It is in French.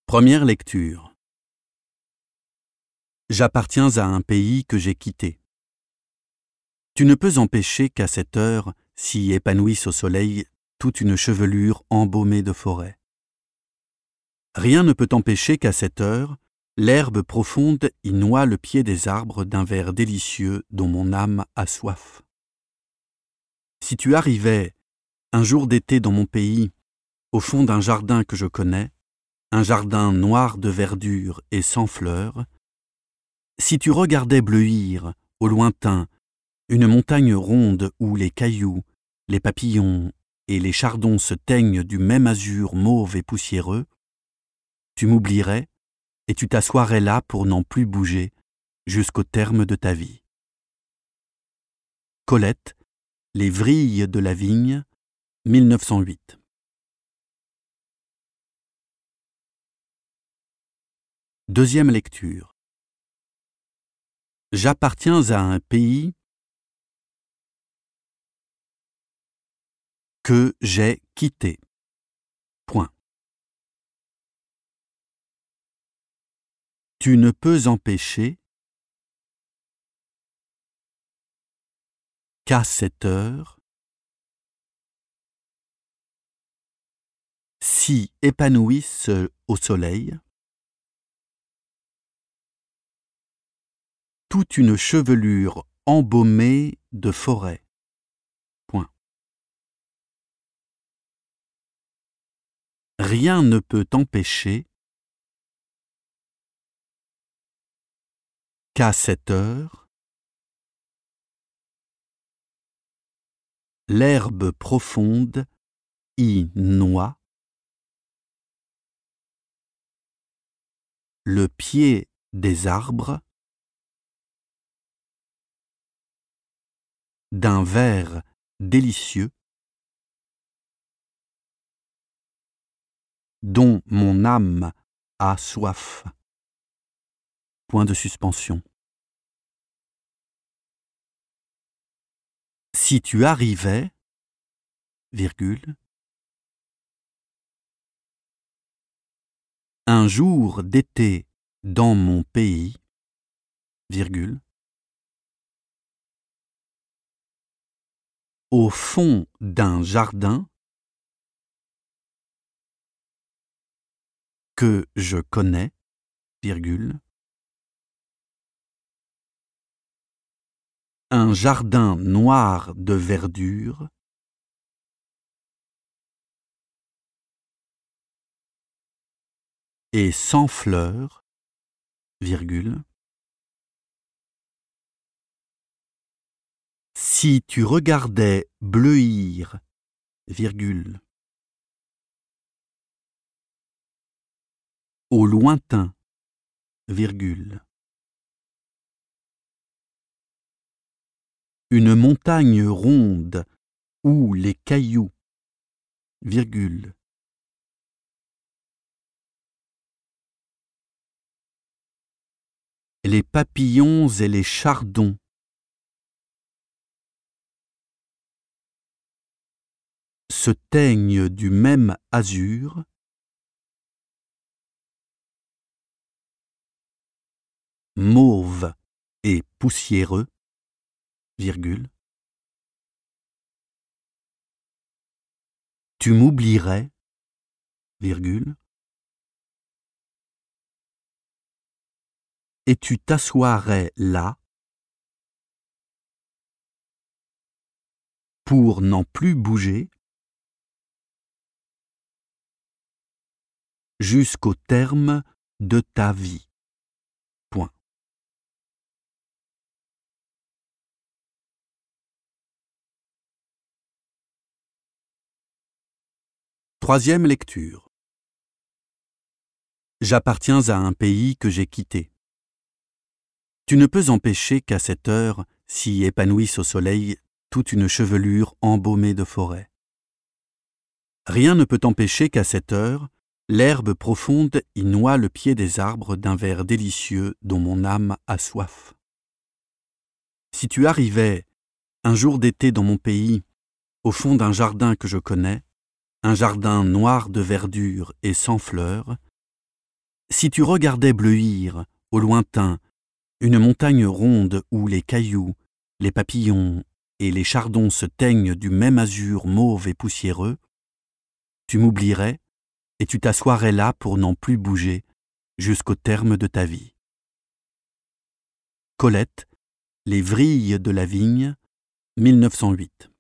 Première lecture. J'appartiens à un pays que j'ai quitté. Tu ne peux empêcher qu'à cette heure s'y épanouisse au soleil toute une chevelure embaumée de forêt. Rien ne peut empêcher qu'à cette heure, l'herbe profonde y noie le pied des arbres d'un vert délicieux dont mon âme a soif. Si tu arrivais, un jour d'été dans mon pays, au fond d'un jardin que je connais, un jardin noir de verdure et sans fleurs, si tu regardais bleuir, au lointain, une montagne ronde où les cailloux, les papillons et les chardons se teignent du même azur mauve et poussiéreux, tu m'oublierais et tu t'assoirais là pour n'en plus bouger jusqu'au terme de ta vie. Colette, Les vrilles de la vigne, 1908. Deuxième lecture. J'appartiens à un pays que j'ai quitté. Point. Tu ne peux empêcher qu'à cette heure s'y épanouisse au soleil toute une chevelure embaumée de forêt. Point. Rien ne peut empêcher qu'à cette heure l'herbe profonde y noie le pied des arbres d'un vert délicieux dont mon âme a soif. Point de suspension. Si tu arrivais, virgule, un jour d'été dans mon pays, virgule, au fond d'un jardin que je connais, virgule, un jardin noir de verdure et sans fleurs, virgule, si tu regardais bleuir, virgule, au lointain, virgule, une montagne ronde où les cailloux, virgule, les papillons et les chardons se teignent du même azur, mauve et poussiéreux, virgule, tu m'oublierais, virgule, et tu t'assoirais là pour n'en plus bouger jusqu'au terme de ta vie. Point. Troisième lecture. J'appartiens à un pays que j'ai quitté. Tu ne peux empêcher qu'à cette heure s'y épanouisse au soleil toute une chevelure embaumée de forêt. Rien ne peut empêcher qu'à cette heure l'herbe profonde y noie le pied des arbres d'un vert délicieux dont mon âme a soif. Si tu arrivais, un jour d'été dans mon pays, au fond d'un jardin que je connais, un jardin noir de verdure et sans fleurs, Si tu regardais bleuir, au lointain, une montagne ronde où les cailloux, les papillons et les chardons se teignent du même azur mauve et poussiéreux, tu m'oublierais et tu t'assoirais là pour n'en plus bouger jusqu'au terme de ta vie. Colette, Les vrilles de la vigne, 1908.